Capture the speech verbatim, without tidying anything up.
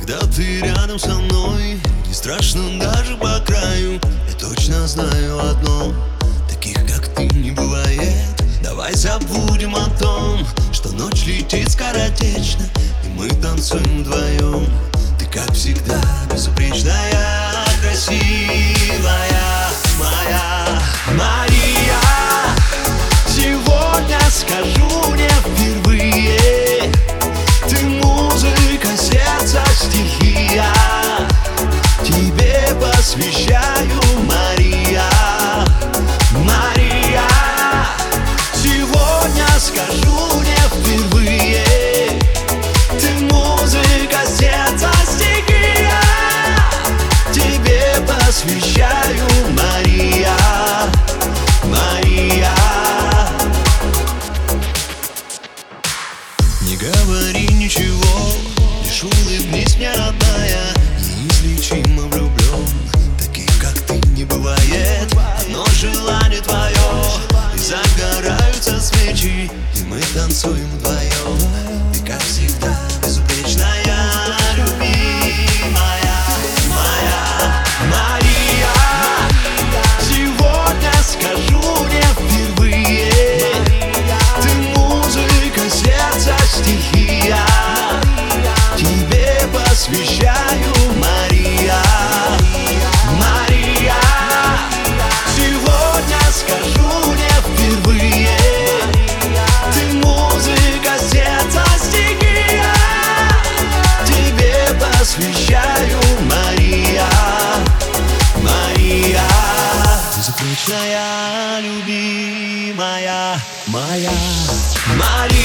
Когда ты рядом со мной, не страшно даже по краю. Я точно знаю одно: таких, как ты, не бывает. Давай забудем о том, что ночь летит скоротечно, и мы танцуем вдвоем. Ты, как всегда, безупречная, красивая, моя Мария. Сегодня скажу не впервые: ты музыка, сердца, стихия. Тебе посвящаю, Мария, Мария. Сегодня скажу не впервые: ты музыка, сердца, стихия. Тебе посвящаю, Мария, Мария. Не говори ничего, лишь улыбнись мне, родная. Неизлечимо влюблен, таких, как ты, не бывает. Одно желание твое, и загораются свечи, и мы танцуем вдвоем. Ты, как всегда, безупречная, любимая, моя Мария. Сегодня скажу не впервые: ты музыка, сердца, стихия. Тебе посвящаю, Мария, Мария. Сегодня скажу не впервые: ты музыка, сердца, стихия. Тебе посвящаю, Мария, Мария. Безупречная, любимая, моя Мария.